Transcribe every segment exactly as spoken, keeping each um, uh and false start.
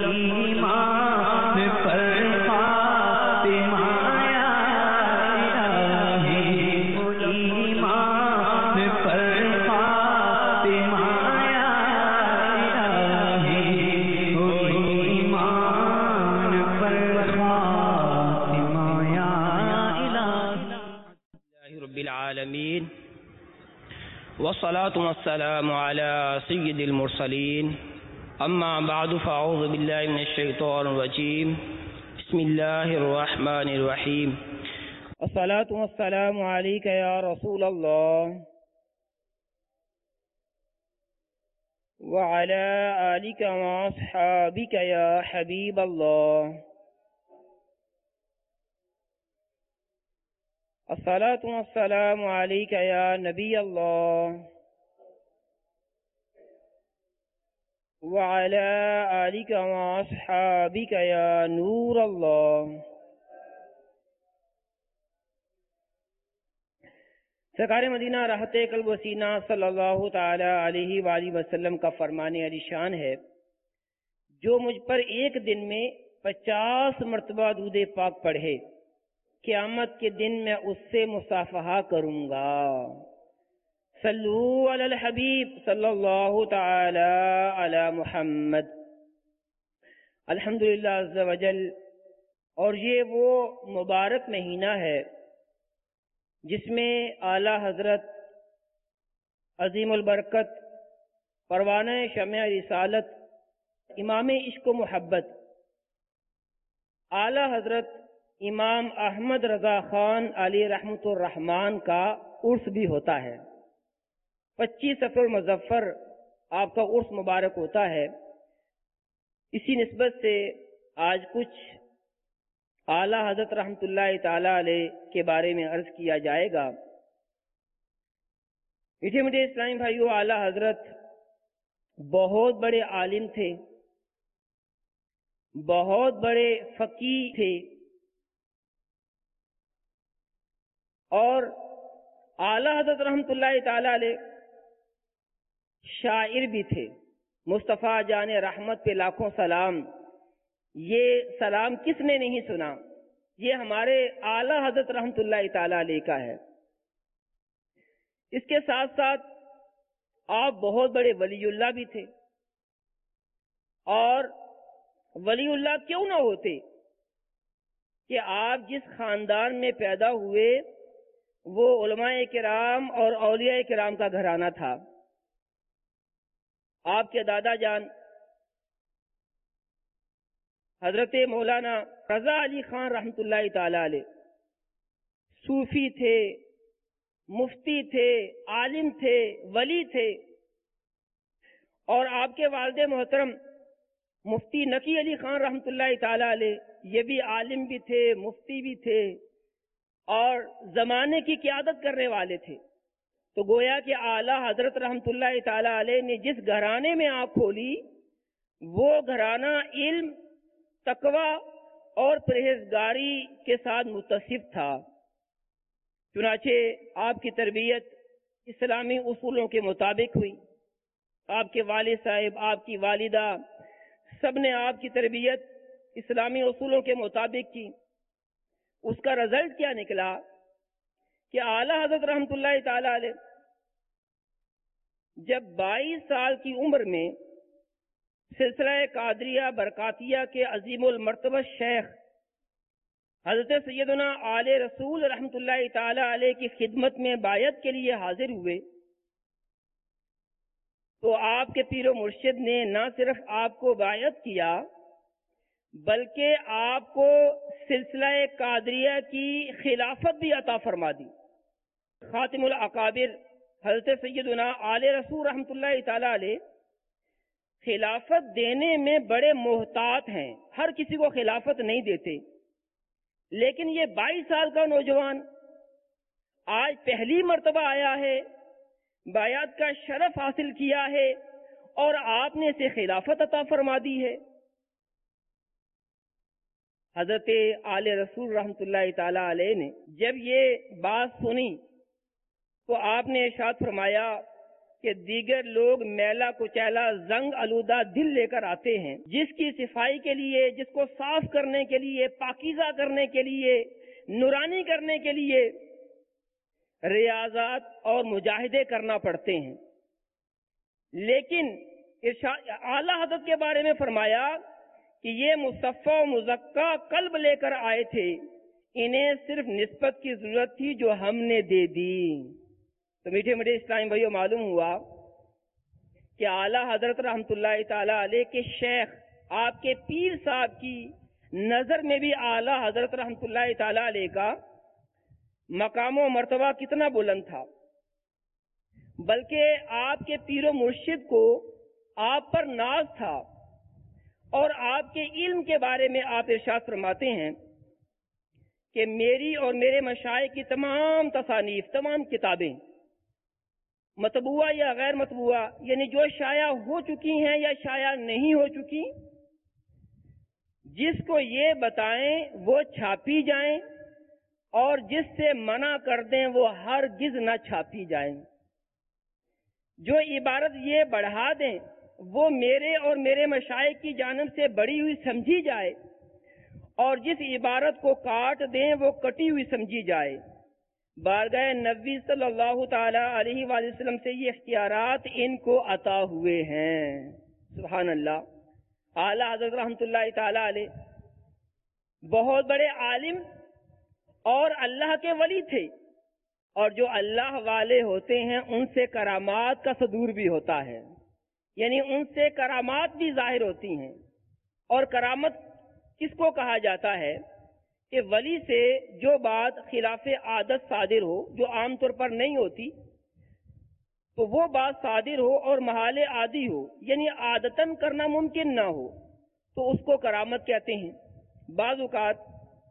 ایمان پر فاطمہ یا الہی، وہ ایمان پر فاطمہ یا الہی، وہ ایمان پر فاطمہ یا الہی۔ رب العالمین والصلاة والسلام على سید المرسلین، اما بعد فاعوذ باللہ من الشیطان الرجیم، بسم اللہ الرحمن الرحیم۔ الصلاة والسلام علیک یا رسول اللہ وعلى آلک واصحابک یا حبیب اللہ۔ الصلاة والسلام علیک یا نبی اللہ وعلى آلک واصحابک یا نور اللہ۔ سرکار مدینہ راحت قلب و سینہ صلی اللہ تعالی علیہ وآلہ وسلم کا فرمان علی شان ہے، جو مجھ پر ایک دن میں پچاس مرتبہ درود پاک پڑھے، قیامت کے دن میں اس سے مصافحہ کروں گا۔ صلو علی الحبیب صلی اللہ تعالی علی محمد۔ الحمدللہ عز و جل، اور یہ وہ مبارک مہینہ ہے جس میں اعلی حضرت عظیم البرکت پروانہ شمع رسالت امام عشق و محبت اعلی حضرت امام احمد رضا خان علی رحمت الرحمن کا عرس بھی ہوتا ہے۔ پچیس صفر المظفر آپ کا عرس مبارک ہوتا ہے۔ اسی نسبت سے آج کچھ اعلی حضرت رحمت اللہ تعالی علیہ کے بارے میں عرض کیا جائے گا۔ میٹھے میٹھے اسلامی بھائیو، اعلی حضرت بہت بڑے عالم تھے، بہت بڑے فقیہ تھے، اور اعلی حضرت رحمت اللہ تعالی علیہ شاعر بھی تھے۔ مصطفیٰ جان رحمت پہ لاکھوں سلام، یہ سلام کس نے نہیں سنا؟ یہ ہمارے اعلی حضرت رحمت اللہ تعالی علیہ کا ہے۔ اس کے ساتھ ساتھ آپ بہت بڑے ولی اللہ بھی تھے، اور ولی اللہ کیوں نہ ہوتے کہ آپ جس خاندان میں پیدا ہوئے وہ علماء کرام اور اولیاء کرام کا گھرانہ تھا۔ آپ کے دادا جان حضرت مولانا رضا علی خان رحمت اللہ تعالی علیہ صوفی تھے، مفتی تھے، عالم تھے، ولی تھے، اور آپ کے والد محترم مفتی نقی علی خان رحمت اللہ تعالی علیہ یہ بھی عالم بھی تھے، مفتی بھی تھے، اور زمانے کی قیادت کرنے والے تھے۔ تو گویا کہ اعلی حضرت رحمت اللہ تعالی علیہ نے جس گھرانے میں آنکھ کھولی وہ گھرانہ علم، تقوی اور پرہیزگاری کے ساتھ متصف تھا۔ چنانچہ آپ کی تربیت اسلامی اصولوں کے مطابق ہوئی۔ آپ کے والد صاحب، آپ کی والدہ، سب نے آپ کی تربیت اسلامی اصولوں کے مطابق کی۔ اس کا رزلٹ کیا نکلا کہ اعلی حضرت رحمت اللہ تعالی علیہ جب بائیس سال کی عمر میں سلسلہ قادریہ برکاتیہ کے عظیم المرتبہ شیخ حضرت سیدنا آل رسول رحمت اللہ تعالی علیہ کی خدمت میں بیعت کے لیے حاضر ہوئے، تو آپ کے پیر و مرشد نے نہ صرف آپ کو بیعت کیا بلکہ آپ کو سلسلہ قادریہ کی خلافت بھی عطا فرما دی۔ خاتم الاکابر حضرت سیدنا آل رسول رحمت اللہ تعالی علیہ خلافت دینے میں بڑے محتاط ہیں، ہر کسی کو خلافت نہیں دیتے، لیکن یہ بائیس سال کا نوجوان آج پہلی مرتبہ آیا ہے، بیعت کا شرف حاصل کیا ہے، اور آپ نے اسے خلافت عطا فرما دی ہے۔ حضرت آل رسول رحمت اللہ تعالی علیہ نے جب یہ بات سنی تو آپ نے ارشاد فرمایا کہ دیگر لوگ میلا کچیلا زنگ آلودہ دل لے کر آتے ہیں، جس کی صفائی کے لیے، جس کو صاف کرنے کے لیے، پاکیزہ کرنے کے لیے، نورانی کرنے کے لیے ریاضات اور مجاہدے کرنا پڑتے ہیں. لیکن اعلیٰ حضرت کے بارے میں فرمایا کہ یہ مصفى و مزکا قلب لے کر آئے تھے، انہیں صرف نسبت کی ضرورت تھی جو ہم نے دے دی. تو میٹھے میٹھے اسلام بھائیو، معلوم ہوا کہ اعلیٰ حضرت رحمۃ اللہ تعالی علیہ کے شیخ آپ کے پیر صاحب کی نظر میں بھی اعلیٰ حضرت رحمۃ اللہ تعالی علیہ کا مقام و مرتبہ کتنا بلند تھا، بلکہ آپ کے پیر و مرشد کو آپ پر ناز تھا. اور آپ کے علم کے بارے میں آپ ارشاد فرماتے ہیں کہ میری اور میرے مشائخ کی تمام تصانیف، تمام کتابیں مطبوعہ یا غیر مطبوعہ، یعنی جو شائع ہو چکی ہیں یا شائع نہیں ہو چکی، جس کو یہ بتائیں وہ چھاپی جائیں، اور جس سے منع کر دیں وہ ہرگز نہ چھاپی جائیں. جو عبارت یہ بڑھا دیں وہ میرے اور میرے مشائخ کی جانب سے بڑی ہوئی سمجھی جائے، اور جس عبارت کو کاٹ دیں وہ کٹی ہوئی سمجھی جائے. بارگاہ نبی صلی اللہ تعالی علیہ وآلہ وسلم سے یہ اختیارات ان کو عطا ہوئے ہیں. سبحان اللہ. اعلیٰ حضرت رحمۃ اللہ تعالی علیہ بہت بڑے عالم اور اللہ کے ولی تھے، اور جو اللہ والے ہوتے ہیں ان سے کرامات کا صدور بھی ہوتا ہے، یعنی ان سے کرامات بھی ظاہر ہوتی ہیں. اور کرامت کس کو کہا جاتا ہے کہ ولی سے جو بات خلاف عادت صادر ہو، جو عام طور پر نہیں ہوتی، تو وہ بات صادر ہو اور محال عادی ہو، یعنی عادتاً کرنا ممکن نہ ہو، تو اس کو کرامت کہتے ہیں. بعض اوقات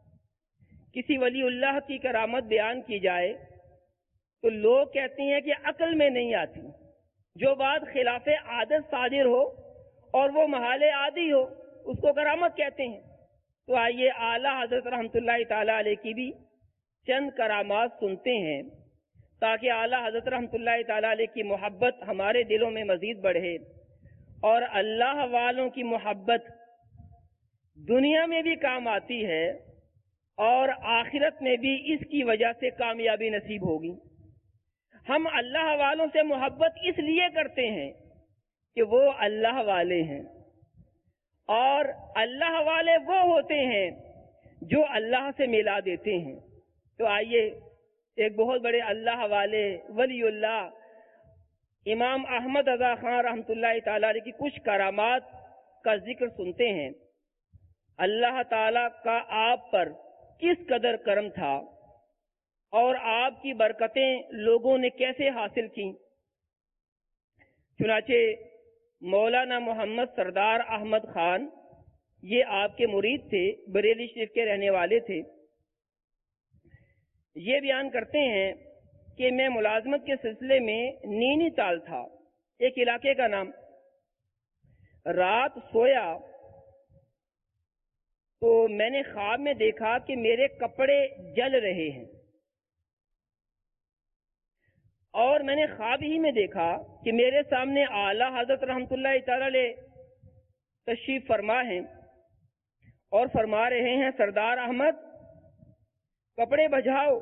کسی ولی اللہ کی کرامت بیان کی جائے تو لوگ کہتے ہیں کہ عقل میں نہیں آتی. جو بات خلاف عادت صادر ہو اور وہ محال عادی ہو اس کو کرامت کہتے ہیں. تو آئیے اعلیٰ حضرت رحمۃ اللہ تعالی علیہ کی بھی چند کرامات سنتے ہیں، تاکہ اعلیٰ حضرت رحمۃ اللہ تعالی علیہ کی محبت ہمارے دلوں میں مزید بڑھے، اور اللہ والوں کی محبت دنیا میں بھی کام آتی ہے اور آخرت میں بھی اس کی وجہ سے کامیابی نصیب ہوگی. ہم اللہ والوں سے محبت اس لیے کرتے ہیں کہ وہ اللہ والے ہیں، اور اللہ والے وہ ہوتے ہیں جو اللہ سے ملا دیتے ہیں. تو آئیے ایک بہت بڑے اللہ والے ولی اللہ امام احمد رضا خان رحمۃ اللہ تعالی علیہ کی کچھ کرامات کا ذکر سنتے ہیں. اللہ تعالی کا آپ پر کس قدر کرم تھا اور آپ کی برکتیں لوگوں نے کیسے حاصل کی. چنانچہ مولانا محمد سردار احمد خان، یہ آپ کے مرید تھے، بریلی شریف کے رہنے والے تھے. یہ بیان کرتے ہیں کہ میں ملازمت کے سلسلے میں نینی تال تھا، ایک علاقے کا نام. رات سویا تو میں نے خواب میں دیکھا کہ میرے کپڑے جل رہے ہیں، اور میں نے خواب ہی میں دیکھا کہ میرے سامنے اعلیٰ حضرت رحمۃ اللہ تعالی علیہ تشریف فرما ہیں اور فرما رہے ہیں سردار احمد کپڑے بجھاؤ.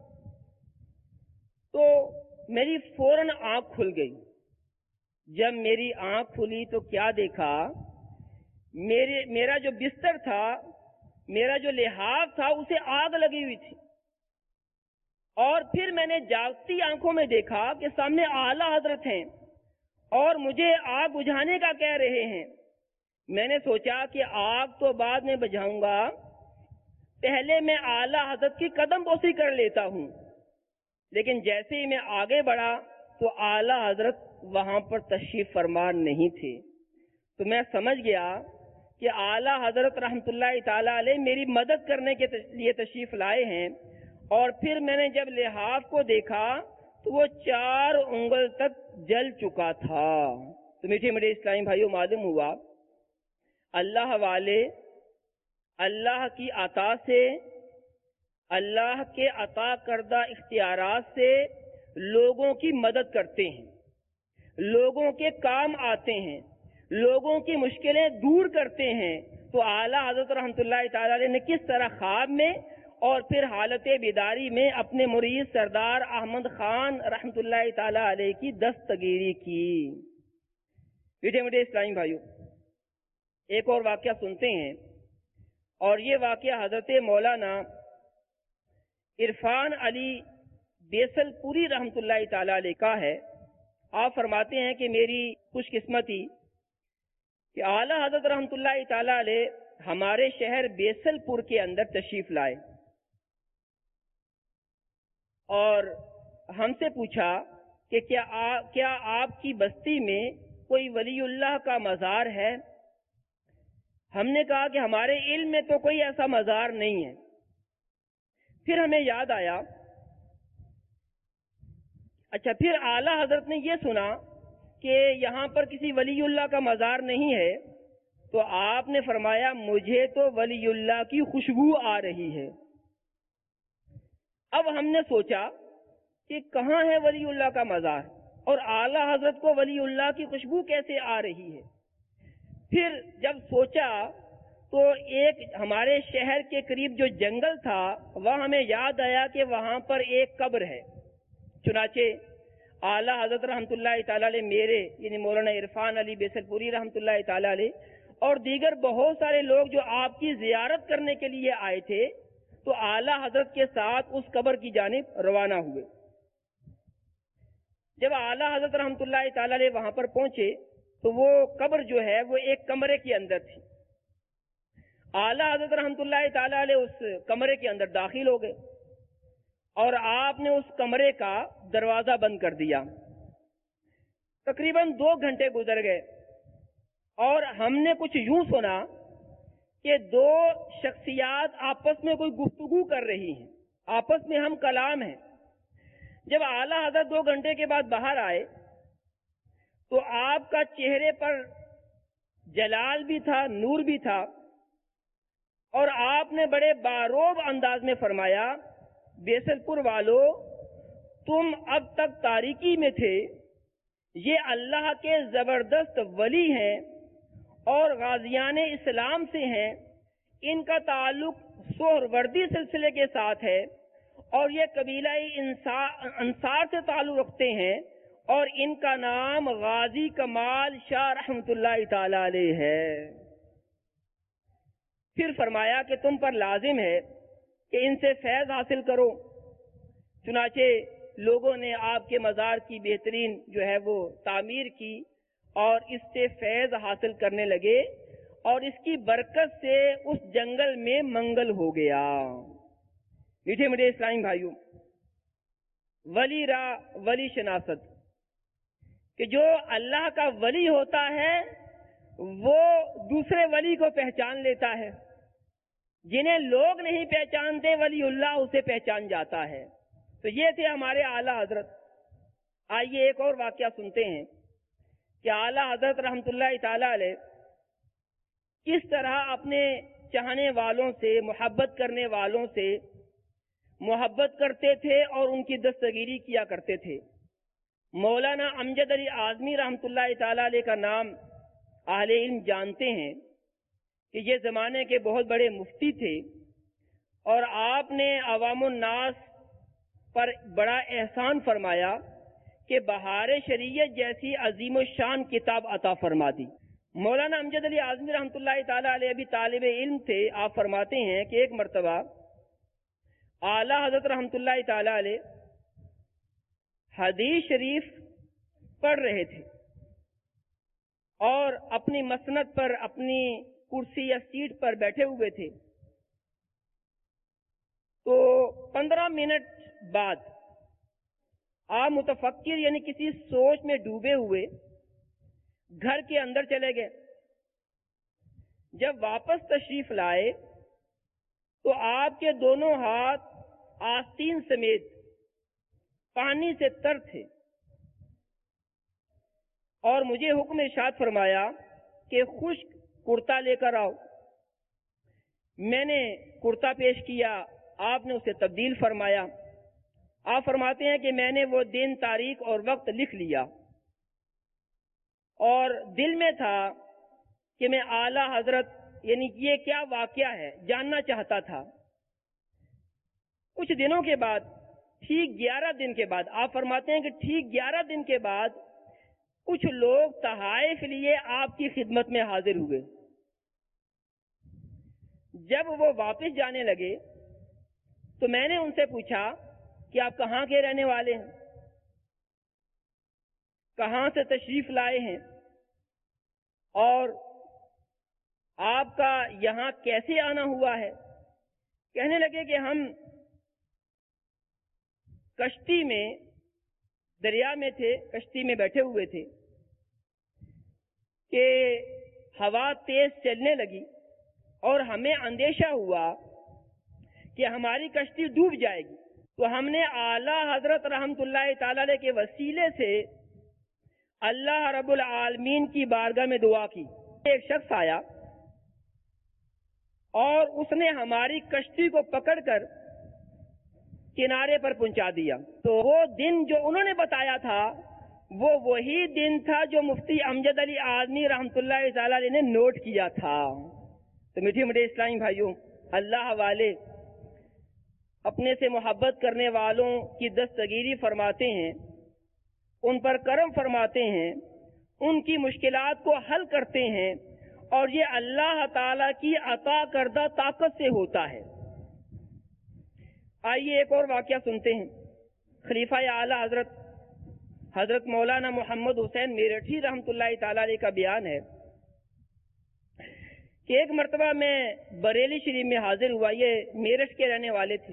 تو میری فوراً آنکھ کھل گئی. جب میری آنکھ کھلی تو کیا دیکھا، میرے میرا جو بستر تھا، میرا جو لحاف تھا، اسے آگ لگی ہوئی تھی. اور پھر میں نے جاگتی آنکھوں میں دیکھا کہ سامنے اعلیٰ حضرت ہیں اور مجھے آگ بجھانے کا کہہ رہے ہیں. میں نے سوچا کہ آگ تو بعد میں بجھاؤں گا، پہلے میں اعلیٰ حضرت کی قدم بوسی کر لیتا ہوں. لیکن جیسے ہی میں آگے بڑھا تو اعلیٰ حضرت وہاں پر تشریف فرما نہیں تھے. تو میں سمجھ گیا کہ اعلیٰ حضرت رحمۃ اللہ تعالی علیہ میری مدد کرنے کے لیے تشریف لائے ہیں. اور پھر میں نے جب لحاف کو دیکھا تو وہ چار انگل تک جل چکا تھا. تو میٹھے میٹھے اسلامی بھائیوں، معلوم ہوا اللہ والے اللہ کی عطا سے، اللہ کے عطا کردہ اختیارات سے لوگوں کی مدد کرتے ہیں. لوگوں کے کام آتے ہیں، لوگوں کی مشکلیں دور کرتے ہیں، تو اعلیٰ حضرت رحمۃ اللہ تعالی علیہ نے کس طرح خواب میں اور پھر حالت بیداری میں اپنے مرید سردار احمد خان رحمۃ اللہ تعالی علیہ کی دستگیری کی۔ میٹھے میٹھے اسلامی بھائیوں، ایک اور واقعہ سنتے ہیں، اور یہ واقعہ حضرت مولانا عرفان علی بیسل پوری رحمۃ اللہ تعالی علیہ کا ہے۔ آپ فرماتے ہیں کہ میری خوش قسمتی کہ اعلیٰ حضرت رحمۃ اللہ تعالی علیہ ہمارے شہر بیسل پور کے اندر تشریف لائے اور ہم سے پوچھا کہ کیا آ, کیا آپ کی بستی میں کوئی ولی اللہ کا مزار ہے؟ ہم نے کہا کہ ہمارے علم میں تو کوئی ایسا مزار نہیں ہے۔ پھر ہمیں یاد آیا، اچھا پھر اعلیٰ حضرت نے یہ سنا کہ یہاں پر کسی ولی اللہ کا مزار نہیں ہے، تو آپ نے فرمایا مجھے تو ولی اللہ کی خوشبو آ رہی ہے۔ اب ہم نے سوچا کہ کہاں ہے ولی اللہ کا مزار اور اعلیٰ حضرت کو ولی اللہ کی خوشبو کیسے آ رہی ہے؟ پھر جب سوچا تو ایک ہمارے شہر کے قریب جو جنگل تھا وہاں ہمیں یاد آیا کہ وہاں پر ایک قبر ہے۔ چنانچہ اعلیٰ حضرت رحمۃ اللہ تعالی علیہ میرے یعنی مولانا عرفان علی بیسل پوری رحمۃ اللہ تعالی علیہ اور دیگر بہت سارے لوگ جو آپ کی زیارت کرنے کے لیے آئے تھے، تو اعلیٰ حضرت کے ساتھ اس قبر کی جانب روانہ ہوئے۔ جب اعلیٰ حضرت رحمۃ اللہ تعالی علیہ وہاں پر پہنچے تو وہ قبر جو ہے وہ ایک کمرے کے اندر تھی۔ اعلیٰ حضرت رحمۃ اللہ تعالی علیہ اس کمرے کے اندر داخل ہو گئے اور آپ نے اس کمرے کا دروازہ بند کر دیا۔ تقریباً دو گھنٹے گزر گئے اور ہم نے کچھ یوں سنا کہ دو شخصیات آپس میں کوئی گفتگو کر رہی ہیں، آپس میں ہم کلام ہیں۔ جب اعلیٰ حضرت دو گھنٹے کے بعد باہر آئے تو آپ کا چہرے پر جلال بھی تھا، نور بھی تھا، اور آپ نے بڑے باروب انداز میں فرمایا بیسل پور والو، تم اب تک تاریکی میں تھے، یہ اللہ کے زبردست ولی ہیں اور غازیان اسلام سے ہیں، ان کا تعلق سہروردی سلسلے کے ساتھ ہے اور یہ قبیلہ انصار سے تعلق رکھتے ہیں اور ان کا نام غازی کمال شاہ رحمۃ اللہ تعالی علیہ ہے۔ پھر فرمایا کہ تم پر لازم ہے کہ ان سے فیض حاصل کرو۔ چنانچہ لوگوں نے آپ کے مزار کی بہترین جو ہے وہ تعمیر کی اور اس سے فیض حاصل کرنے لگے اور اس کی برکت سے اس جنگل میں منگل ہو گیا۔ میٹھے میٹھے اسلامی بھائیوں، ولی را ولی شناست کہ جو اللہ کا ولی ہوتا ہے وہ دوسرے ولی کو پہچان لیتا ہے، جنہیں لوگ نہیں پہچانتے ولی اللہ اسے پہچان جاتا ہے۔ تو یہ تھے ہمارے اعلیٰ حضرت۔ آئیے ایک اور واقعہ سنتے ہیں کہ اعلیٰ حضرت رحمۃ اللہ تعالی علیہ کس طرح اپنے چاہنے والوں سے، محبت کرنے والوں سے محبت کرتے تھے اور ان کی دستگیری کیا کرتے تھے۔ مولانا امجد علی اعظمی رحمۃ اللہ تعالی علیہ کا نام اہل علم جانتے ہیں کہ یہ زمانے کے بہت بڑے مفتی تھے اور آپ نے عوام الناس پر بڑا احسان فرمایا کہ بہار شریعت جیسی عظیم الشان کتاب عطا فرما دی۔ مولانا امجد علی اعظمی رحمۃ اللہ تعالی علیہ ابھی طالب علم تھے۔ آپ فرماتے ہیں کہ ایک مرتبہ اعلیٰ حضرت رحمۃ اللہ تعالی علیہ حدیث شریف پڑھ رہے تھے اور اپنی مسند پر، اپنی کرسی یا سیٹ پر بیٹھے ہوئے تھے، تو پندرہ منٹ بعد آپ متفکر یعنی کسی سوچ میں ڈوبے ہوئے گھر کے اندر چلے گئے۔ جب واپس تشریف لائے تو آپ کے دونوں ہاتھ آستین سمیت پانی سے تر تھے اور مجھے حکم ارشاد فرمایا کہ خشک کرتا لے کر آؤ۔ میں نے کرتا پیش کیا، آپ نے اسے تبدیل فرمایا۔ آپ فرماتے ہیں کہ میں نے وہ دن، تاریخ اور وقت لکھ لیا اور دل میں تھا کہ میں اعلیٰ حضرت یعنی یہ کیا واقعہ ہے جاننا چاہتا تھا. کچھ دنوں کے بعد، ٹھیک گیارہ دن کے بعد، آپ فرماتے ہیں کہ ٹھیک گیارہ دن کے بعد کچھ لوگ تحائف لیے آپ کی خدمت میں حاضر ہوئے. جب وہ واپس جانے لگے تو میں نے ان سے پوچھا کہ آپ کہاں کے رہنے والے ہیں، کہاں سے تشریف لائے ہیں، اور آپ کا یہاں کیسے آنا ہوا ہے؟ کہنے لگے کہ ہم کشتی میں، دریا میں تھے، کشتی میں بیٹھے ہوئے تھے کہ ہوا تیز چلنے لگی اور ہمیں اندیشہ ہوا کہ ہماری کشتی ڈوب جائے گی. تو ہم نے اعلیٰ حضرت رحمت اللہ تعالی علیہ کے وسیلے سے اللہ رب العالمین کی بارگاہ میں دعا کی. ایک شخص آیا اور اس نے ہماری کشتی کو پکڑ کر کنارے پر پہنچا دیا. تو وہ دن جو انہوں نے بتایا تھا وہ وہی دن تھا جو مفتی امجد علی اعظمی رحمت اللہ تعالی علیہ نے نوٹ کیا تھا. تو میٹھے میٹھے اسلامی بھائیوں، اللہ والے اپنے سے محبت کرنے والوں کی دستگیری فرماتے ہیں، ان پر کرم فرماتے ہیں، ان کی مشکلات کو حل کرتے ہیں، اور یہ اللہ تعالی کی عطا کردہ طاقت سے ہوتا ہے. آئیے ایک اور واقعہ سنتے ہیں. خلیفہ اعلیٰ حضرت حضرت مولانا محمد حسین میرٹھی رحمت اللہ تعالی علیہ کا بیان ہے کہ ایک مرتبہ میں بریلی شریف میں حاضر ہوا. یہ میرٹھ کے رہنے والے تھے.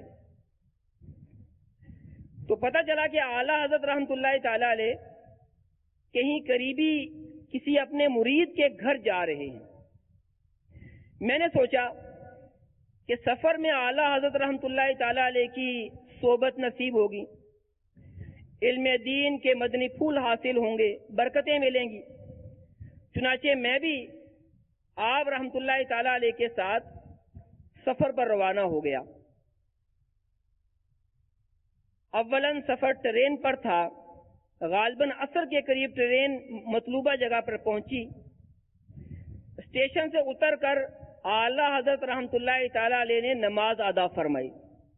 تو پتہ چلا کہ اعلیٰ حضرت رحمت اللہ تعالی علیہ کہیں قریبی کسی اپنے مرید کے گھر جا رہے ہیں. میں نے سوچا کہ سفر میں اعلیٰ حضرت رحمت اللہ تعالی علیہ کی صحبت نصیب ہوگی، علم دین کے مدنی پھول حاصل ہوں گے، برکتیں ملیں گی. چنانچہ میں بھی آپ رحمت اللہ تعالی علیہ کے ساتھ سفر پر روانہ ہو گیا. اولاً سفر ٹرین پر تھا. غالباً عصر کے قریب ٹرین مطلوبہ جگہ پر پہنچی. اسٹیشن سے اتر کر اعلیٰ حضرت رحمت اللہ تعالی علیہ نے نماز ادا فرمائی.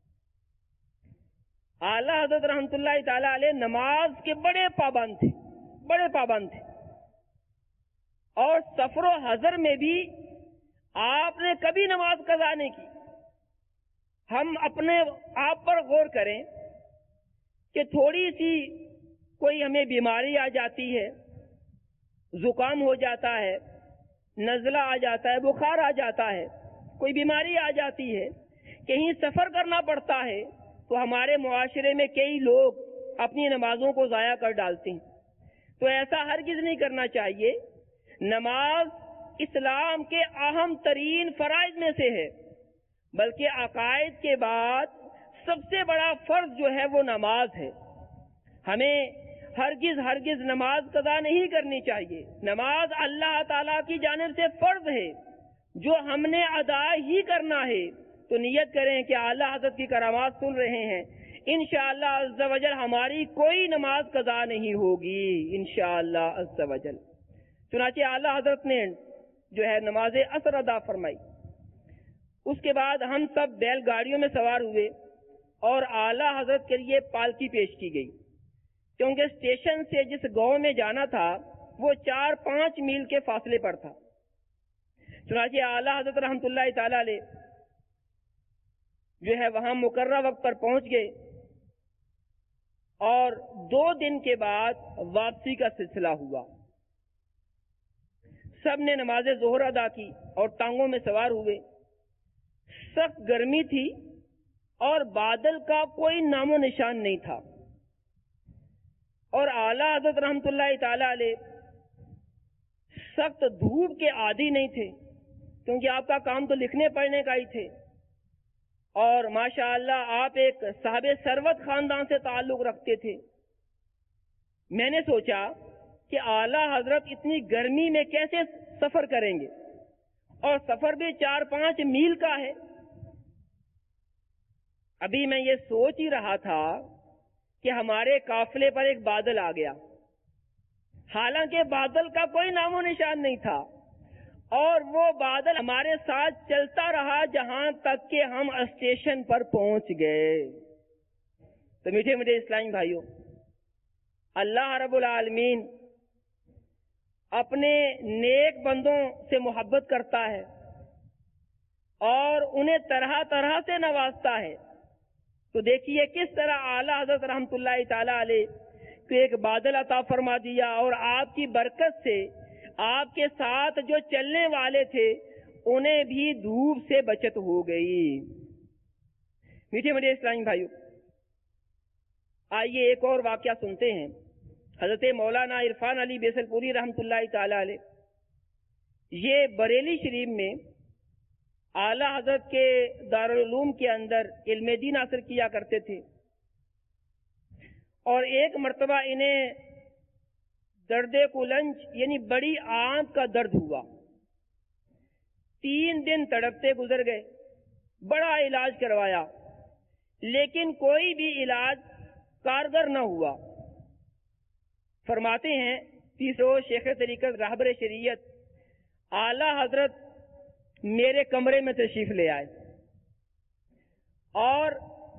اعلیٰ حضرت رحمت اللہ تعالی علیہ نماز کے بڑے پابند تھے، بڑے پابند تھے. اور سفر و حضر میں بھی آپ نے کبھی نماز قضا نہیں کی. ہم اپنے آپ پر غور کریں کہ تھوڑی سی کوئی ہمیں بیماری آ جاتی ہے، زکام ہو جاتا ہے، نزلہ آ جاتا ہے، بخار آ جاتا ہے، کوئی بیماری آ جاتی ہے، کہیں سفر کرنا پڑتا ہے، تو ہمارے معاشرے میں کئی لوگ اپنی نمازوں کو ضائع کر ڈالتے ہیں. تو ایسا ہرگز نہیں کرنا چاہیے. نماز اسلام کے اہم ترین فرائض میں سے ہے، بلکہ عقائد کے بعد سب سے بڑا فرض جو ہے وہ نماز ہے. ہمیں ہرگز ہرگز نماز قضا نہیں کرنی چاہیے. نماز اللہ تعالیٰ کی جانب سے فرض ہے جو ہم نے ادا ہی کرنا ہے. تو نیت کریں کہ اعلیٰ حضرت کی کرامات سن رہے ہیں، انشاءاللہ عز و جل ہماری کوئی نماز قضا نہیں ہوگی انشاءاللہ عز و جل. چنانچہ اعلیٰ حضرت نے جو ہے نماز عصر ادا فرمائی. اس کے بعد ہم سب بیل گاڑیوں میں سوار ہوئے اور اعلیٰ حضرت کے لیے پالکی پیش کی گئی، کیونکہ اسٹیشن سے جس گاؤں میں جانا تھا وہ چار پانچ میل کے فاصلے پر تھا. چنانچہ اعلیٰ حضرت رحمت اللہ تعالی علیہ جو ہے وہاں مقررہ وقت پر پہنچ گئے، اور دو دن کے بعد واپسی کا سلسلہ ہوا. سب نے نماز ظہر ادا کی اور ٹانگوں میں سوار ہوئے. سخت گرمی تھی اور بادل کا کوئی نام و نشان نہیں تھا، اور اعلیٰ حضرت رحمت اللہ تعالی علیہ سخت دھوپ کے عادی نہیں تھے، کیونکہ آپ کا کام تو لکھنے پڑھنے کا ہی تھے. اور ماشاءاللہ آپ ایک صاحب ثروت خاندان سے تعلق رکھتے تھے. میں نے سوچا کہ اعلیٰ حضرت اتنی گرمی میں کیسے سفر کریں گے، اور سفر بھی چار پانچ میل کا ہے. ابھی میں یہ سوچ ہی رہا تھا کہ ہمارے قافلے پر ایک بادل آ گیا. حالانکہ بادل کا کوئی نام و نشان نہیں تھا، اور وہ بادل ہمارے ساتھ چلتا رہا جہاں تک کہ ہم اسٹیشن پر پہنچ گئے۔ تو میٹھے میٹھے اسلامی بھائیوں، اللہ رب العالمین اپنے نیک بندوں سے محبت کرتا ہے اور انہیں طرح طرح سے نوازتا ہے۔ تو دیکھیے کس طرح اعلیٰ حضرت رحمت اللہ تعالی علیہ کو ایک بادل عطا فرما دیا، اور آپ کی برکت سے آپ کے ساتھ جو چلنے والے تھے انہیں بھی دھوپ سے بچت ہو گئی۔ میٹھے میٹھے اسلامی بھائیوں، آئیے ایک اور واقعہ سنتے ہیں۔ حضرت مولانا عرفان علی بیسل پوری رحمت اللہ تعالی علیہ یہ بریلی شریف میں اعلیٰ حضرت کے دارالعلوم کے اندر علم دین حاصل کیا کرتے تھے، اور ایک مرتبہ انہیں درد کلنج یعنی بڑی آنت کا درد ہوا۔ تین دن تڑپتے گزر گئے، بڑا علاج کروایا، لیکن کوئی بھی علاج کارگر نہ ہوا۔ فرماتے ہیں تیسرو شیخ طریقت رہبر شریعت اعلیٰ حضرت میرے کمرے میں تشریف لے آئے، اور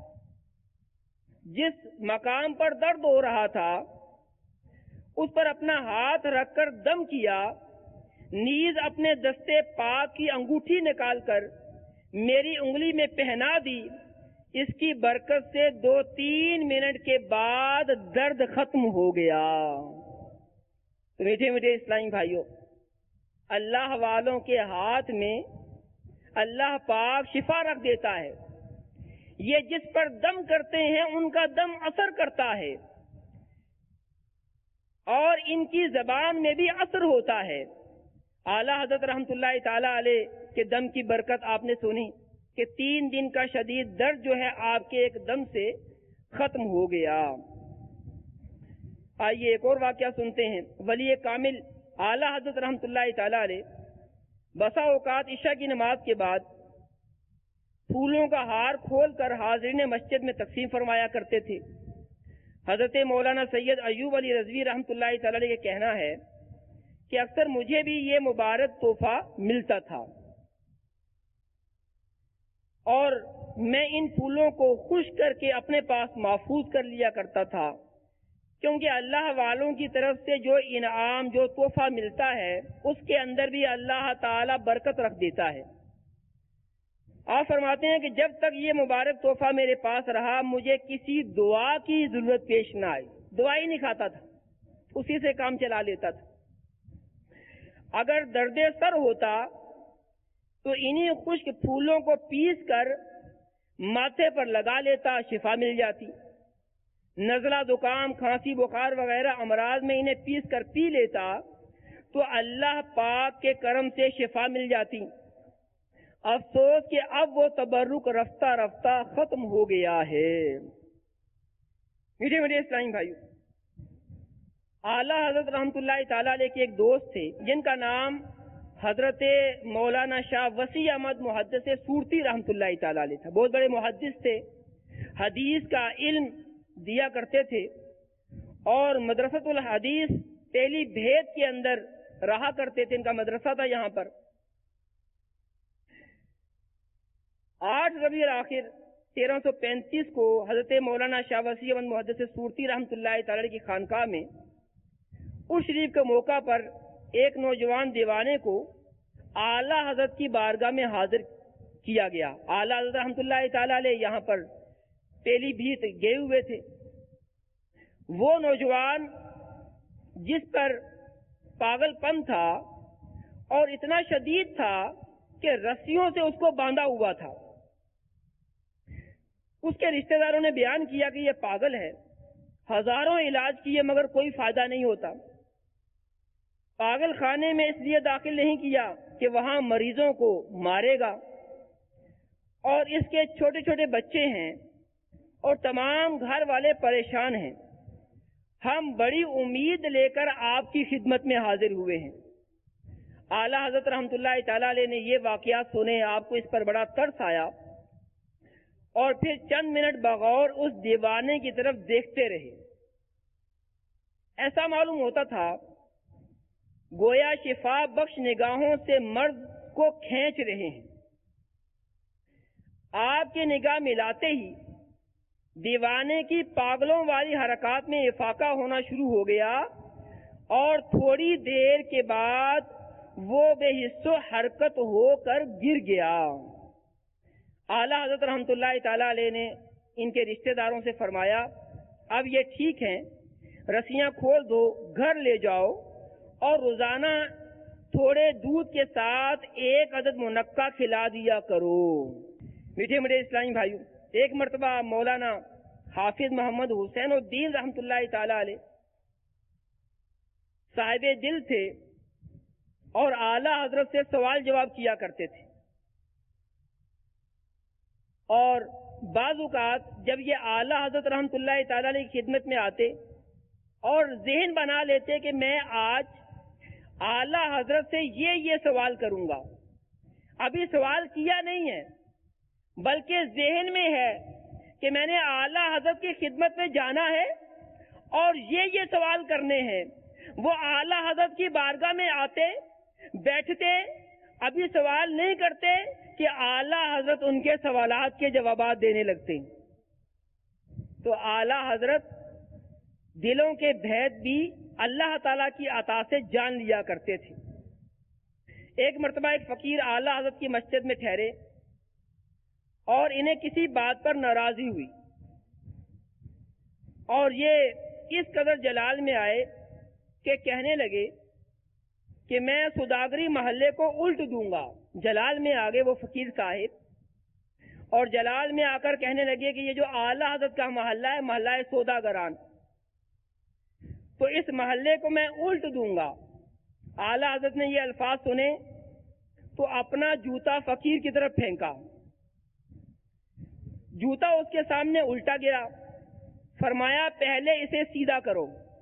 جس مقام پر درد ہو رہا تھا اس پر اپنا ہاتھ رکھ کر دم کیا، نیز اپنے دستے پاک کی انگوٹھی نکال کر میری انگلی میں پہنا دی۔ اس کی برکت سے دو تین منٹ کے بعد درد ختم ہو گیا۔ میٹھے میٹھے اسلامی بھائیوں، اللہ والوں کے ہاتھ میں اللہ پاک شفا رکھ دیتا ہے۔ یہ جس پر دم کرتے ہیں ان کا دم اثر کرتا ہے، اور ان کی زبان میں بھی اثر ہوتا ہے۔ اعلیٰ حضرت رحمت اللہ تعالی علیہ کے دم کی برکت آپ نے سنی کہ تین دن کا شدید درد جو ہے آپ کے ایک دم سے ختم ہو گیا۔ آئیے ایک اور واقعہ سنتے ہیں۔ ولی کامل اعلیٰ حضرت رحمت اللہ تعالی علیہ بسا اوقات عشاء کی نماز کے بعد پھولوں کا ہار کھول کر حاضرین مسجد میں تقسیم فرمایا کرتے تھے۔ حضرت مولانا سید ایوب علی رضوی رحمت اللہ تعالی علیہ کا کہنا ہے کہ اکثر مجھے بھی یہ مبارک تحفہ ملتا تھا، اور میں ان پھولوں کو خشک کر کے اپنے پاس محفوظ کر لیا کرتا تھا، کیونکہ اللہ والوں کی طرف سے جو انعام جو تحفہ ملتا ہے اس کے اندر بھی اللہ تعالی برکت رکھ دیتا ہے۔ آپ فرماتے ہیں کہ جب تک یہ مبارک تحفہ میرے پاس رہا مجھے کسی دعا کی ضرورت پیش نہ آئی۔ دعا ہی نہیں کھاتا تھا، اسی سے کام چلا لیتا تھا۔ اگر درد سر ہوتا تو انہی خشک پھولوں کو پیس کر ماتھے پر لگا لیتا، شفا مل جاتی۔ نزلہ زکام کھانسی بخار وغیرہ امراض میں انہیں پیس کر پی لیتا تو اللہ پاک کے کرم سے شفا مل جاتی۔ افسوس کہ اب وہ تبرک رفتہ رفتہ ختم ہو گیا ہے۔ میٹھے میٹھے اسلامی بھائیو، اعلیٰ حضرت رحمت اللہ تعالیٰ علیہ کے ایک دوست تھے جن کا نام حضرت مولانا شاہ وسیع احمد محدث سورتی رحمت اللہ تعالیٰ علیہ تھا۔ بہت بڑے محدث تھے، حدیث کا علم دیا کرتے تھے، اور مدرسۃ الحدیث پہلی بھید کے اندر رہا کرتے تھے۔ ان کا مدرسہ تھا یہاں پر۔ آٹھ ربیع الاخر تیرہ سو پینتیس کو حضرت مولانا شاہ وسیع احمد محدث سورتی رحمت اللہ تعالی کی خانقاہ میں اس شریف کے موقع پر ایک نوجوان دیوانے کو اعلیٰ حضرت کی بارگاہ میں حاضر کیا گیا۔ اعلیٰ حضرت رحمت اللہ تعالی علیہ یہاں پر پیلی بھیت گئے ہوئے تھے۔ وہ نوجوان جس پر پاگل پن تھا اور اتنا شدید تھا کہ رسیوں سے اس کو باندھا ہوا تھا، اس کے رشتہ داروں نے بیان کیا کہ یہ پاگل ہے، ہزاروں علاج کیے مگر کوئی فائدہ نہیں ہوتا۔ پاگل خانے میں اس لیے داخل نہیں کیا کہ وہاں مریضوں کو مارے گا، اور اس کے چھوٹے چھوٹے بچے ہیں اور تمام گھر والے پریشان ہیں۔ ہم بڑی امید لے کر آپ کی خدمت میں حاضر ہوئے ہیں۔ اعلیٰ حضرت رحمت اللہ تعالیٰ علیہ نے یہ واقعات سنے، آپ کو اس پر بڑا ترس آیا، اور پھر چند منٹ بغور اس دیوانے کی طرف دیکھتے رہے۔ ایسا معلوم ہوتا تھا گویا شفا بخش نگاہوں سے مرد کو کھینچ رہے ہیں۔ آپ کی نگاہ ملاتے ہی دیوانے کی پاگلوں والی حرکات میں افاقہ ہونا شروع ہو گیا اور تھوڑی دیر کے بعد وہ بے حس و حرکت ہو کر گر گیا۔ اعلیٰ حضرت رحمۃ اللہ تعالی علیہ نے ان کے رشتہ داروں سے فرمایا، اب یہ ٹھیک ہیں، رسیاں کھول دو، گھر لے جاؤ اور روزانہ تھوڑے دودھ کے ساتھ ایک عدد منقع کھلا دیا کرو۔ میٹھے میٹھے اسلامی بھائیوں، ایک مرتبہ مولانا حافظ محمد حسین الدین رحمۃ اللہ تعالی علیہ صاحب دل تھے اور اعلیٰ حضرت سے سوال جواب کیا کرتے تھے، اور بعض اوقات جب یہ اعلیٰ حضرت رحمۃ اللہ تعالی علیہ کی خدمت میں آتے اور ذہن بنا لیتے کہ میں آج اعلیٰ حضرت سے یہ یہ سوال کروں گا، ابھی سوال کیا نہیں ہے بلکہ ذہن میں ہے کہ میں نے اعلیٰ حضرت کی خدمت میں جانا ہے اور یہ یہ سوال کرنے ہیں، وہ اعلیٰ حضرت کی بارگاہ میں آتے، بیٹھتے، ابھی سوال نہیں کرتے کہ اعلیٰ حضرت ان کے سوالات کے جوابات دینے لگتے۔ تو اعلیٰ حضرت دلوں کے بھید بھی اللہ تعالیٰ کی عطا سے جان لیا کرتے تھے۔ ایک مرتبہ ایک فقیر اعلیٰ حضرت کی مسجد میں ٹھہرے اور انہیں کسی بات پر ناراضی ہوئی اور یہ اس قدر جلال میں آئے کہ کہنے لگے کہ میں سوداگری محلے کو الٹ دوں گا۔ جلال میں آگے وہ فقیر صاحب اور جلال میں آ کر کہنے لگے کہ یہ جو اعلیٰ حضرت کا محلہ ہے، محلہ سوداگران، تو اس محلے کو میں الٹ دوں گا۔ اعلیٰ حضرت نے یہ الفاظ سنے تو اپنا جوتا فقیر کی طرف پھینکا، جوتا اس کے سامنے الٹا گرا، فرمایا پہلے اسے سیدھا کرو،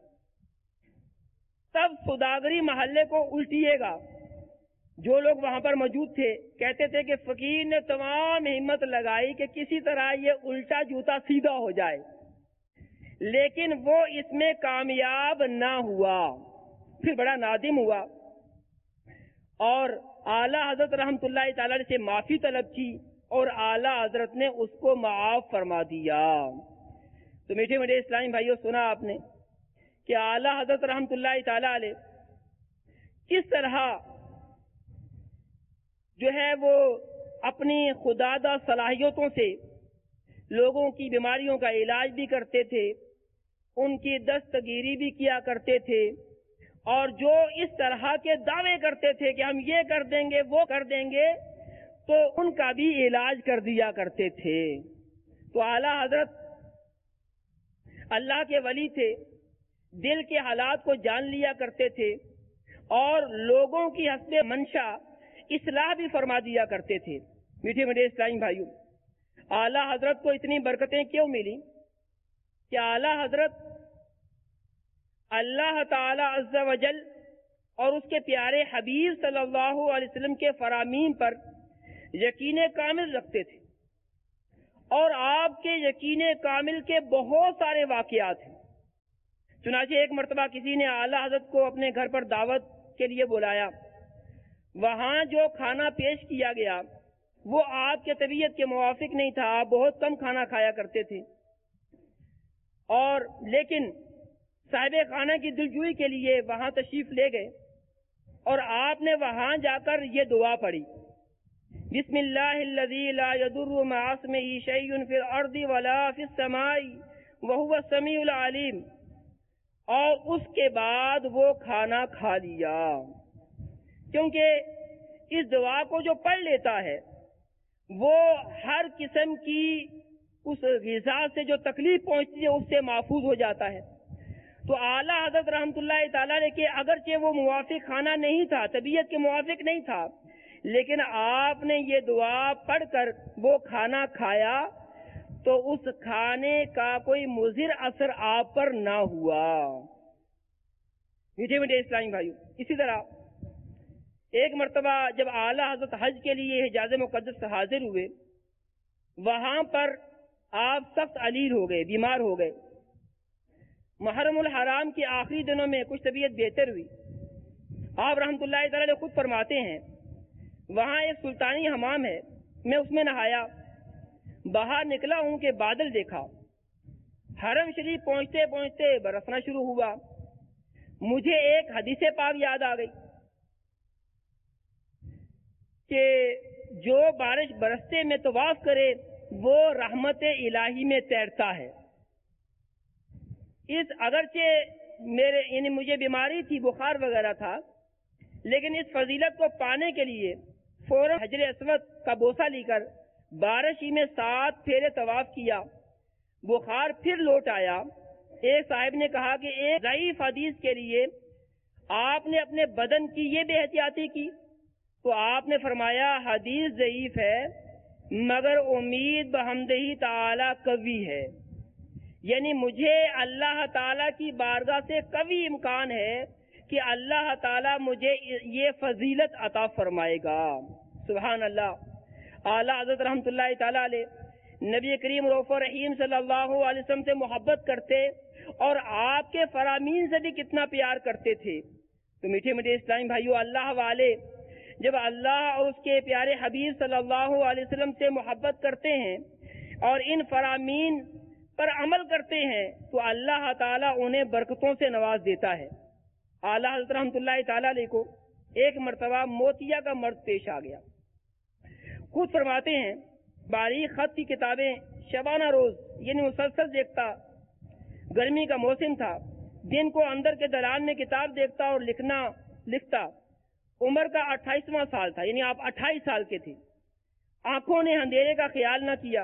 تب سوداگری محلے کو الٹیے گا۔ جو لوگ وہاں پر موجود تھے کہتے تھے کہ فقیر نے تمام ہمت لگائی کہ کسی طرح یہ الٹا جوتا سیدھا ہو جائے، لیکن وہ اس میں کامیاب نہ ہوا، پھر بڑا نادم ہوا اور اعلیٰ حضرت رحمۃ اللہ تعالی سے معافی طلب کی اور اعلیٰ حضرت نے اس کو معاف فرما دیا۔ تو میٹھے میٹھے اسلامی بھائیوں، سنا آپ نے کہ اعلیٰ حضرت رحمۃ اللہ تعالی علیہ کس طرح جو ہے وہ اپنی خدادہ صلاحیتوں سے لوگوں کی بیماریوں کا علاج بھی کرتے تھے، ان کی دستگیری بھی کیا کرتے تھے، اور جو اس طرح کے دعوے کرتے تھے کہ ہم یہ کر دیں گے وہ کر دیں گے، تو ان کا بھی علاج کر دیا کرتے تھے۔ تو اعلیٰ حضرت اللہ کے ولی تھے، دل کے حالات کو جان لیا کرتے تھے اور لوگوں کی حسب منشا اصلاح بھی فرما دیا کرتے تھے۔ میٹھے میٹھے اسلامی بھائیوں، اعلیٰ حضرت کو اتنی برکتیں کیوں ملی کہ اعلیٰ حضرت اللہ تعالی عز و جل اور اس کے پیارے حبیب صلی اللہ علیہ وسلم کے فرامین پر یقین کامل رکھتے تھے، اور آپ کے یقین کامل کے بہت سارے واقعات ہیں۔ چنانچہ ایک مرتبہ کسی نے اعلیٰ حضرت کو اپنے گھر پر دعوت کے لیے بلایا، وہاں جو کھانا پیش کیا گیا وہ آپ کے طبیعت کے موافق نہیں تھا، آپ بہت کم کھانا کھایا کرتے تھے، اور لیکن صاحب خانہ کی دلجوئی کے لیے وہاں تشریف لے گئے اور آپ نے وہاں جا کر یہ دعا پڑھی، بسم اللہ الذی لا یضر مع اسمہ شیء فی الارض ولا فی السماء وہو السمیع العلیم، اور اس کے بعد وہ کھانا کھا لیا۔ کیونکہ اس دعا کو جو پڑھ لیتا ہے وہ ہر قسم کی اس غذا سے جو تکلیف پہنچتی ہے اس سے محفوظ ہو جاتا ہے۔ تو اعلیٰ حضرت رحمۃ اللہ تعالیٰ نے کہ اگرچہ وہ موافق کھانا نہیں تھا، طبیعت کے موافق نہیں تھا، لیکن آپ نے یہ دعا پڑھ کر وہ کھانا کھایا تو اس کھانے کا کوئی مضر اثر آپ پر نہ ہوا۔ میٹھے میٹھے اسلامی بھائیو، اسی طرح ایک مرتبہ جب اعلیٰ حضرت حج کے لیے حجاز مقدس حاضر ہوئے، وہاں پر آپ سخت علیل ہو گئے، بیمار ہو گئے۔ محرم الحرام کے آخری دنوں میں کچھ طبیعت بہتر ہوئی آپ رحمۃ اللہ تعالی خود فرماتے ہیں وہاں ایک سلطانی حمام ہے، میں اس میں نہایا، باہر نکلا ہوں کہ بادل دیکھا، حرم شریف پہنچتے پہنچتے برسنا شروع ہوا، مجھے ایک حدیث پاک یاد آ گئی کہ جو بارش برستے میں طواف کرے وہ رحمت الہی میں تیرتا ہے۔ اس اگرچہ میرے یعنی مجھے بیماری تھی، بخار وغیرہ تھا، لیکن اس فضیلت کو پانے کے لیے فوراً حجر اسود کا بوسہ لی کر بارش ہی میں سات پھیرے طواف کیا، بخار پھر لوٹ آیا۔ ایک صاحب نے کہا کہ ایک ضعیف حدیث کے لیے آپ نے اپنے بدن کی یہ بے احتیاطی کی؟ تو آپ نے فرمایا حدیث ضعیف ہے مگر امید بحمدہ تعالی قوی ہے، یعنی مجھے اللہ تعالی کی بارگاہ سے قوی امکان ہے کہ اللہ تعالی مجھے یہ فضیلت عطا فرمائے گا۔ سبحان اللہ۔ اعلیٰ حضرت رحمۃ اللہ تعالی علیہ نبی کریم رؤوف رحیم صلی اللہ علیہ وسلم سے محبت کرتے اور آپ کے فرامین سے بھی کتنا پیار کرتے تھے۔ تو میٹھے میٹھے اسلامی بھائیو، اللہ والے جب اللہ اور اس کے پیارے حبیب صلی اللہ علیہ وسلم سے محبت کرتے ہیں اور ان فرامین پر عمل کرتے ہیں تو اللہ تعالیٰ انہیں برکتوں سے نواز دیتا ہے۔ اعلیٰ حضرت رحمۃ اللہ تعالیٰ علیہ کو ایک مرتبہ موتیا کا مرض پیش آ گیا۔ خود فرماتے ہیں باریک خط کی کتابیں شبانہ روز یعنی مسلسل دیکھتا، گرمی کا موسم تھا، دن کو اندر کے دلان میں کتاب دیکھتا اور لکھنا لکھتا۔ عمر کا اٹھائیسواں سال تھا، یعنی آپ اٹھائیس سال کے تھے۔ آنکھوں نے اندھیرے کا خیال نہ کیا۔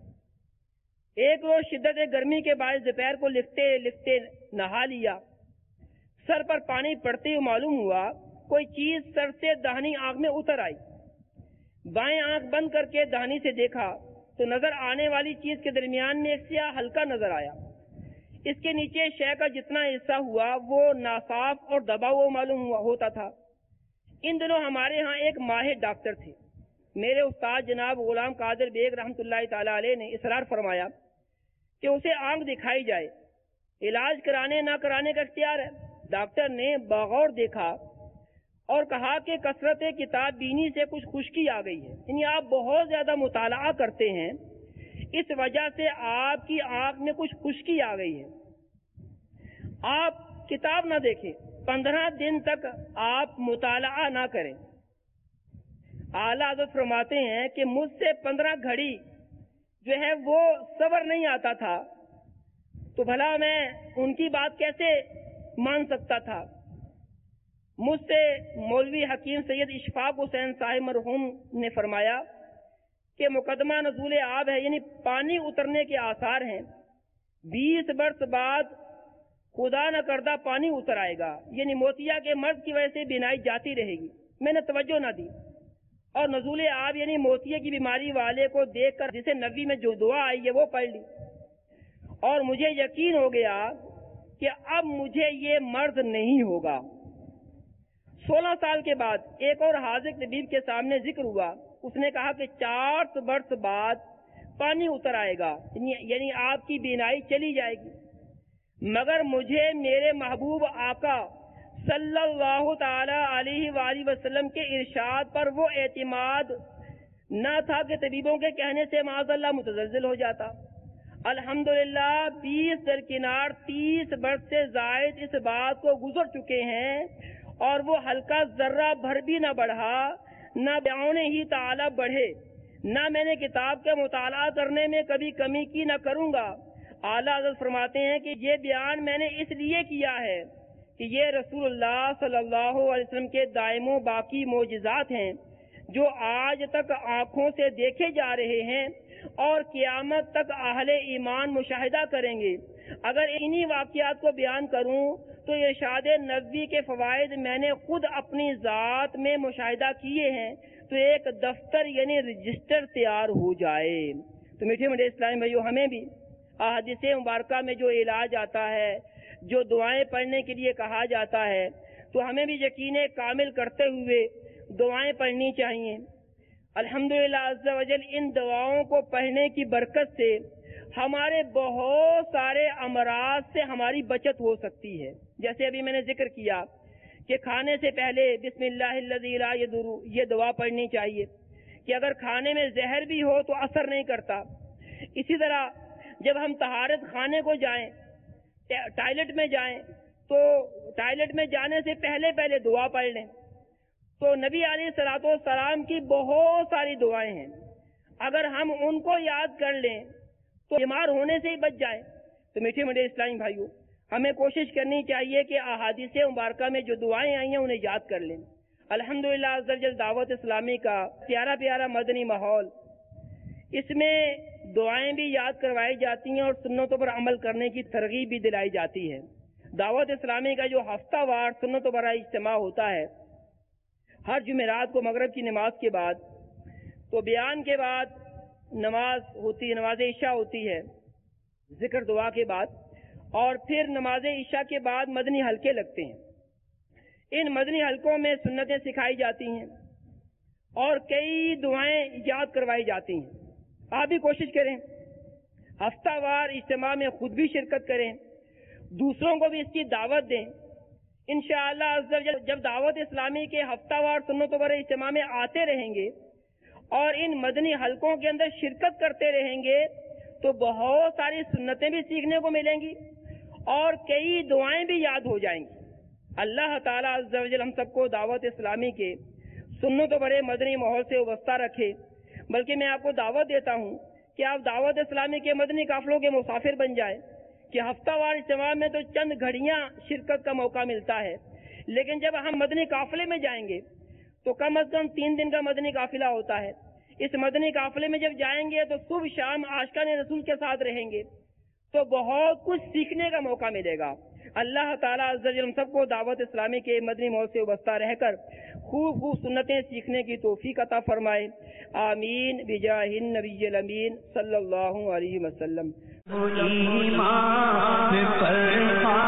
ایک روز شدت گرمی کے باعث دوپہر کو لکھتے لکھتے نہا لیا، سر پر پانی پڑتے ہوئے معلوم ہوا کوئی چیز سر سے داہنی آنکھ میں اتر آئی۔ بائیں آنکھ بند کر کے داہنی سے دیکھا تو نظر آنے والی چیز کے درمیان میں ایک سیاہ ہلکا نظر آیا۔ اس کے نیچے شے کا جتنا حصہ ہوا وہ ناصاف اور دبا ہوا معلوم ہوا ہوتا تھا۔ ان دنوں ہمارے ہاں ایک ماہر ڈاکٹر تھے، میرے استاد جناب غلام قادر بیگ رحمۃ اللہ تعالی علیہ نے اصرار فرمایا کہ اسے آنکھ دکھائی جائے، علاج کرانے نہ کرانے کا اختیار ہے۔ ڈاکٹر نے بغور دیکھا اور کہا کہ کثرت کتاب بینی سے کچھ خشکی آ گئی ہے، یعنی آپ بہت زیادہ مطالعہ کرتے ہیں، اس وجہ سے آپ کی آنکھ میں کچھ خشکی آ گئی ہے، آپ کتاب نہ دیکھیں، پندرہ دن تک آپ مطالعہ نہ کریں۔ اعلیٰ حضرت فرماتے ہیں کہ مجھ سے پندرہ گھڑی جو ہے وہ صبر نہیں آتا تھا، تو بھلا میں ان کی بات کیسے مان سکتا تھا۔ مجھ سے مولوی حکیم سید اشفاق حسین صاحب مرحوم نے فرمایا کہ مقدمہ نزول آب ہے، یعنی پانی اترنے کے آثار ہیں، بیس برس بعد خدا نہ کردہ پانی اتر آئے گا، یعنی موتیا کے مرض کی وجہ سے بینائی جاتی رہے گی۔ میں نے توجہ نہ دی اور نزول آب یعنی موتیا کی بیماری والے کو دیکھ کر جسے نبی میں جو دعا آئی ہے وہ پڑھ لی، اور مجھے یقین ہو گیا کہ اب مجھے یہ مرض نہیں ہوگا۔ سولہ سال کے بعد ایک اور حاذق طبیب کے سامنے ذکر ہوا، اس نے کہا کہ چار برس بعد پانی اتر آئے گا، یعنی آپ کی بینائی چلی جائے گی، مگر مجھے میرے محبوب آقا صلی اللہ تعالی علیہ وآلہ وسلم کے ارشاد پر وہ اعتماد نہ تھا کہ طبیبوں کے کہنے سے معاذ اللہ متزلزل ہو جاتا۔ الحمدللہ بیس درکنار تیس برس سے زائد اس بات کو گزر چکے ہیں اور وہ ہلکا ذرہ بھر بھی نہ بڑھا، نہ بعون ہی تعالی بڑھے، نہ میں نے کتاب کا مطالعہ کرنے میں کبھی کمی کی نہ کروں گا۔ اعلیٰ حضرت فرماتے ہیں کہ یہ بیان میں نے اس لیے کیا ہے کہ یہ رسول اللہ صلی اللہ علیہ وسلم کے دائم و باقی معجزات ہیں جو آج تک آنکھوں سے دیکھے جا رہے ہیں اور قیامت تک اہل ایمان مشاہدہ کریں گے۔ اگر انہی واقعات کو بیان کروں تو ارشاد نبوی کے فوائد میں نے خود اپنی ذات میں مشاہدہ کیے ہیں، تو ایک دفتر یعنی رجسٹر تیار ہو جائے۔ تو میٹھے میٹھے اسلامی بھائیو، ہمیں بھی احادیث مبارکہ میں جو علاج آتا ہے، جو دعائیں پڑھنے کے لیے کہا جاتا ہے، تو ہمیں بھی یقین کامل کرتے ہوئے دعائیں پڑھنی چاہیے۔ الحمدللہ عز و جل ان دعاؤں کو پڑھنے کی برکت سے ہمارے بہت سارے امراض سے ہماری بچت ہو سکتی ہے۔ جیسے ابھی میں نے ذکر کیا کہ کھانے سے پہلے بسم اللہ الذی لا یضر یہ دعا پڑھنی چاہیے کہ اگر کھانے میں زہر بھی ہو تو اثر نہیں کرتا. اسی طرح جب ہم طہارت خانے کو جائیں, ٹوائلٹ میں جائیں, تو ٹوائلٹ میں جانے سے پہلے پہلے دعا پڑھ لیں. تو نبی علیہ الصلوۃ والسلام کی بہت ساری دعائیں ہیں, اگر ہم ان کو یاد کر لیں تو بیمار ہونے سے ہی بچ جائیں. تو میٹھے میٹھے اسلامی بھائیوں, ہمیں کوشش کرنی چاہیے کہ احادیث مبارکہ میں جو دعائیں آئی ہیں انہیں یاد کر لیں. الحمدللہ عز وجل دعوت اسلامی کا پیارا پیارا مدنی ماحول, اس میں دعائیں بھی یاد کروائی جاتی ہیں اور سنتوں پر عمل کرنے کی ترغیب بھی دلائی جاتی ہے. دعوت اسلامی کا جو ہفتہ وار سنتوں پر اجتماع ہوتا ہے ہر جمعرات کو مغرب کی نماز کے بعد, تو بیان کے بعد نماز ہوتی ہے, نماز عشاء ہوتی ہے ذکر دعا کے بعد, اور پھر نماز عشاء کے بعد مدنی حلقے لگتے ہیں. ان مدنی حلقوں میں سنتیں سکھائی جاتی ہیں اور کئی دعائیں یاد کروائی جاتی ہیں. آپ بھی کوشش کریں, ہفتہ وار اجتماع میں خود بھی شرکت کریں, دوسروں کو بھی اس کی دعوت دیں. انشاءاللہ عز و جل جب دعوت اسلامی کے ہفتہ وار سنتوں پر اجتماع میں آتے رہیں گے اور ان مدنی حلقوں کے اندر شرکت کرتے رہیں گے تو بہت ساری سنتیں بھی سیکھنے کو ملیں گی اور کئی دعائیں بھی یاد ہو جائیں گی. اللہ تعالیٰ عز و جل ہم سب کو دعوت اسلامی کے سنتوں پر مدنی ماحول سے وابستہ رکھے. بلکہ میں آپ کو دعوت دیتا ہوں کہ آپ دعوت اسلامی کے مدنی قافلوں کے مسافر بن جائیں کہ ہفتہ وار اجتماع میں تو چند گھڑیاں شرکت کا موقع ملتا ہے, لیکن جب ہم مدنی قافلے میں جائیں گے تو کم از کم تین دن کا مدنی قافلہ ہوتا ہے. اس مدنی قافلے میں جب جائیں گے تو صبح شام عاشقان رسول کے ساتھ رہیں گے تو بہت کچھ سیکھنے کا موقع ملے گا. اللہ تعالیٰ عز و جل ہم سب کو دعوت اسلامی کے مدنی ماحول سے وابستہ رہ کر خوب خوب سنتیں سیکھنے کی توفیق عطا فرمائے. آمین بجاہ النبی الامین صلی اللہ علیہ وسلم. ایمان پر